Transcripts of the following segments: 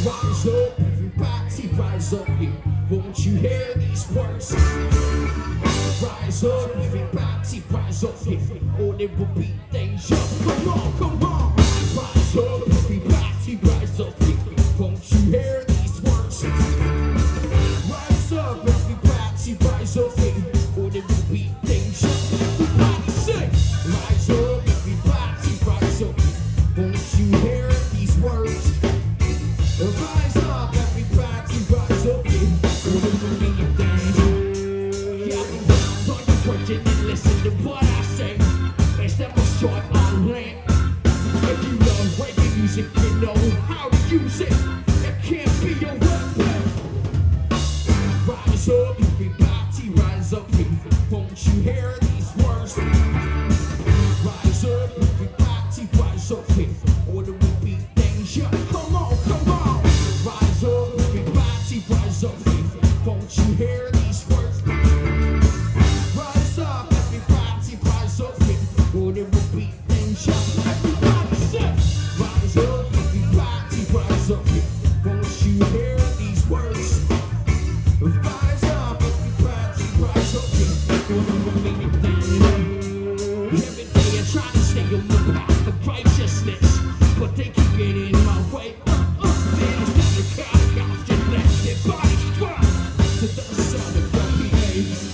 Rise up, everybody, rise up here. Won't you hear these words? Rise up, everybody, rise up here. Or there will be danger. Come on, come on. Rise up, everybody, rise up here. Won't you hear these words? Rise up, everybody, rise up here. Or there will be danger. Everybody sing. Rise up, everybody, rise up here. Won't you hear these words? Rise up, everybody, rise up here. Or there will be danger. Gather round on your virgin and listen to what I say. It's that much short on land. If you love reggae music, you know how to use it. It can't be your weapon. Rise up, everybody, rise up here. Won't you hear these words? Rise up, everybody, rise up here. Or there will be danger. Come on, come on. Rise up, everybody, rise up here. Won't you hear these words? Rise up, everybody, rise up here. Or there will be danger. Everybody say, rise up, everybody, rise up here. Won't you hear these words? Rise up, everybody, rise up here. Or there will be danger. Every day I try to stay on the path of righteousness, but they keep getting in my way. Man, it's time to cut off, just let their bodies drop to the sound of your behavior.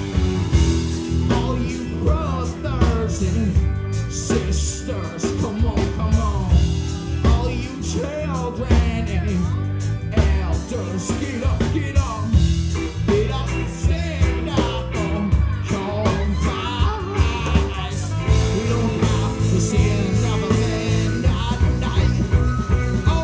All you brothers and sisters, come on, come on. All you children and elders, get up, get up. Get up and stand up on your rise. We don't have to see another man night. Oh,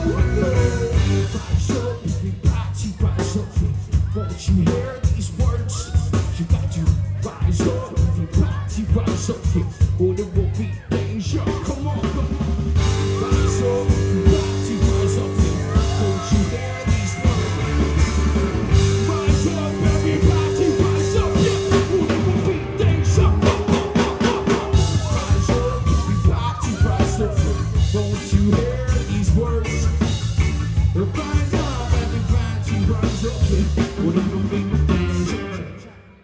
rise up, everybody, rise up. Won't you hear these words? You got to rise up, everybody, rise up. Or there will be danger.